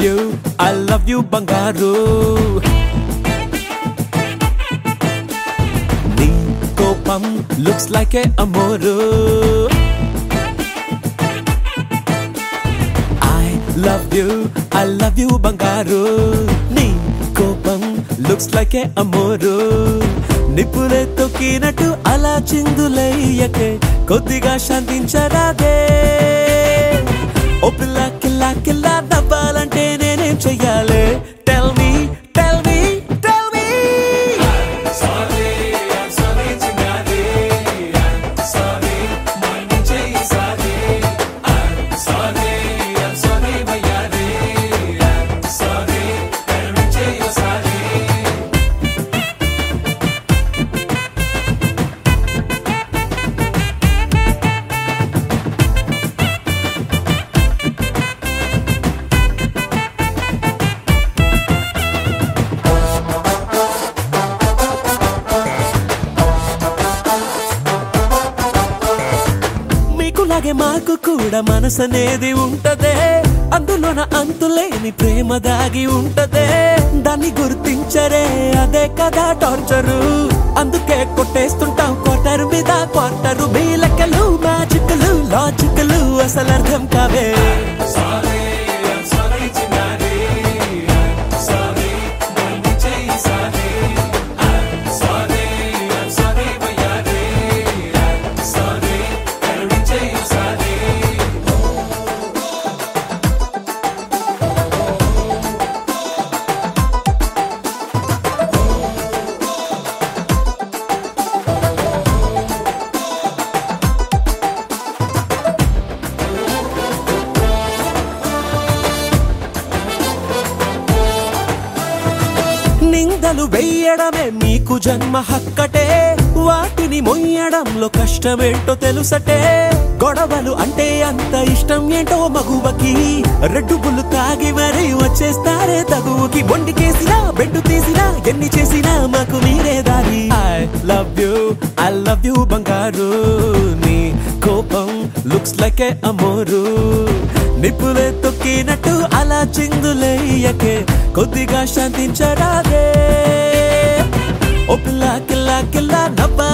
I love you బంగారు నీ కోపం looks like a amoru I love you బంగారు నీ కోపం looks like a amoru నిప్పులే తొక్కినట్టు అలా చిందులయ్యకే కొద్దిగా శాంతించరాదే ఓ పిల్ల కిల్లా కిల్లా నవ్వాలంటే నేనేం చెయ్యాలి Tell me అలాగే మాకు కూడా మనసనేది ఉంటదే అందులోన అంతులేని ప్రేమ దాగి ఉంటదే దాన్ని గుర్తించరే అదే కదా టార్చరు అందుకే కొట్టేస్తుంటాం క్వార్టర్ మీద క్వార్టరు మీ లెక్కలు మ్యాజిక్లు లాజిక్లు అసలు అర్థం కావే నిందలు వెయ్యడమే మీకు జన్మ హక్కటే వాటిని మొయ్యడంలో కష్టమేంటో తెలుసటే గొడవలు అంటే అంత ఇష్టం ఏంటో మగువకి రెడ్డు బుల్లు తాగి మరీ వచ్చేస్తారే తగువుకి బొండికేసినా బెడ్డు తీసినా ఎన్ని చేసినా మాకు మీరే దారి I love you బంగారు నీ కోపం looks like a amoru నిప్పులే తొక్కినట్టు అలా చిందులయ్యకే కొద్దిగా శాంతించరాదే ఓ పిల్ల కిల్లా కిల్లా నవ్వ